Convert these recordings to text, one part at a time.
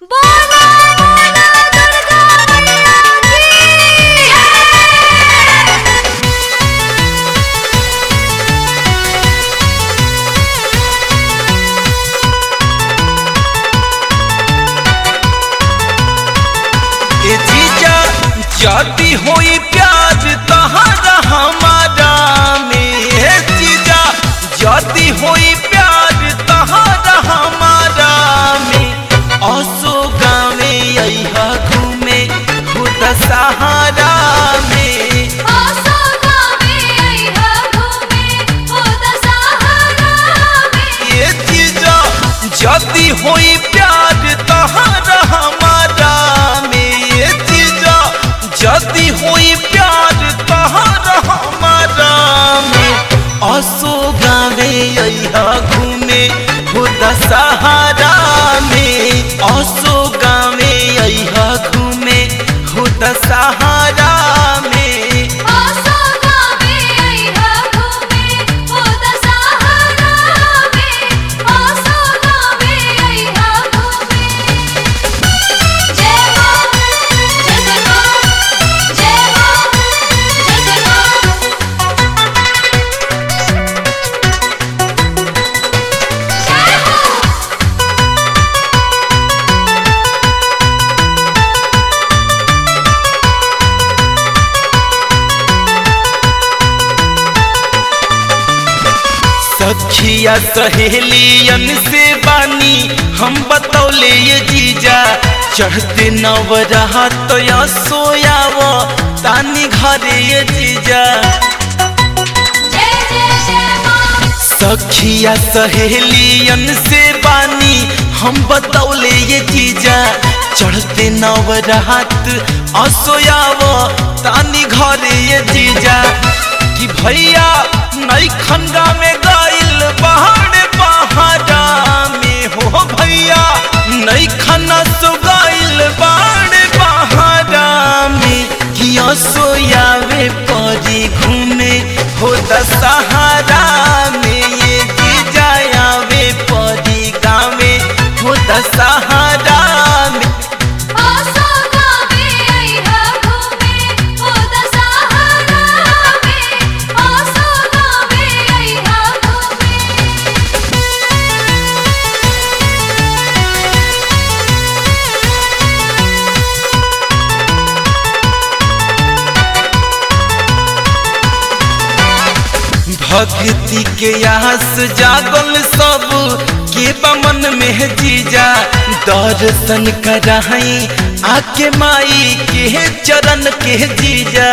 जाती होई प्यार तहरा हमारा में जीजा, जाती होई प्यार तहरा हमारा में। असो गावे अइहा घूमे खुद सहारा में, असो गावे अइहा घूमे खुद सहारा में। ये जीजा जाती होई प्यार तहरा हमारा में, ये जीजा जाती हुई प्यार तहरा हमारा में। असो गावे अइहा घूमे खुद सहारा में, असो गावे अइहा घूमे खुद सहारा में। असो गावे अइहा घूमे खुद सहारा में, असो गावे अइहा घूमे। जय हो जय हो जय सखिया सहेलियन से बानी हम बतौले ये जीजा, चढ़ते नवरात या सोयाव तानी घरे ये जीजा। सखिया सहेलियन से बानी हम बतौले ये जीजा, चढ़ते नवरात असोयाव तानी घरे ये जीजा। कि भैया नई खंगा में गाइल पहाड़ पहाड़ा में हो, भैया नई खना सो गाइल पहाड़ पहाड़ा में। कि असोयावे परी घूमे हो दशहरा में, ये जीजा आवे परी गावे हो दशहरा में। असो गावे अइहा घूमे खुद सहारा में, असो गावे अइहा घूमे। भक्ति के आस जागल सब के बमन में जीजा, दर्शन कराई आके माई के चरण के जीजा।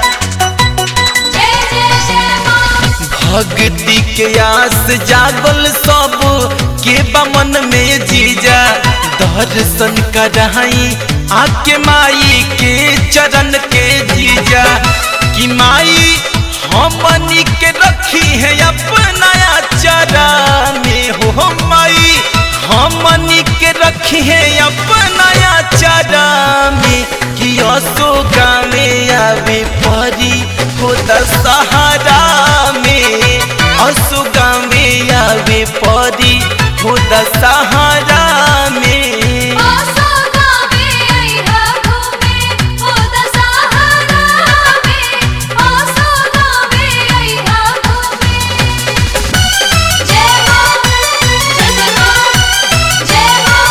भक्ति के आस जागल सब के बमन में जीजा, दर्शन कराई आके माई के चरण के जीजा। कि माई हमनी के रखी है अपना चरा में हो, माई हमनी के रखी है अपना चरा में। कि असो गावे आवे परी हो दशहरा में, असो गावे आवे परी हो दशहरा में। असो गावे अइहा घूमे खुद सहारा में, असो गावे अइहा घूमे। जय हो जय हो जय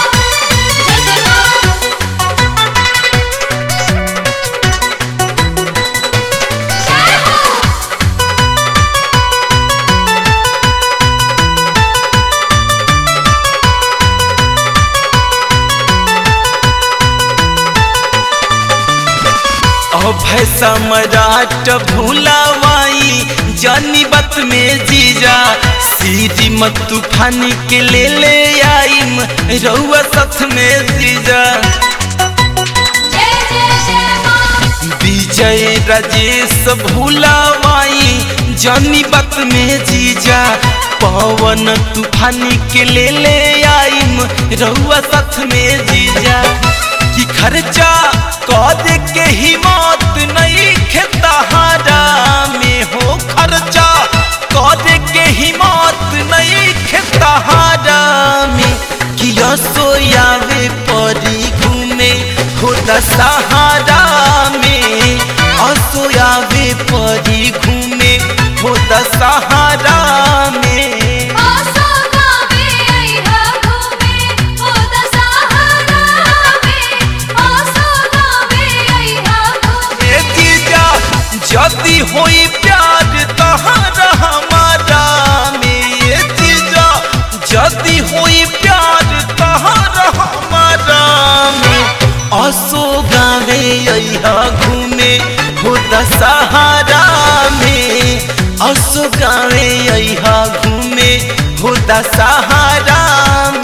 हो। अभय सम्राट भूलावाई जानी बत में जीजा, श्रीमत तूफानी के ले आईम रउआ सथ में जीजा। विजय राजेश भूलावाई जानी बत में जीजा, पवन तूफानी के ले आईम रउआ सथ में जीजा। कि खर्चा कद के हिम्मत नहीं खेतहारा में हो, खर्चा कद के हिम्मत नहीं खेतहारा में। कि असोयावे परी दशहरा में असोयावे परी घूमे हो दशहरा में आसो गावे आईहा घूमे हो दशहरा में आसो गावे आईहा घूमे ए जीजा जदी होई प्यार तहरा हमारा में ए जीजा जदी होई प्यार तहरा हमारा में असो गावे अइहा घूमे हो दशहरा में असो गावे अइहा घूमे हो दशहरा में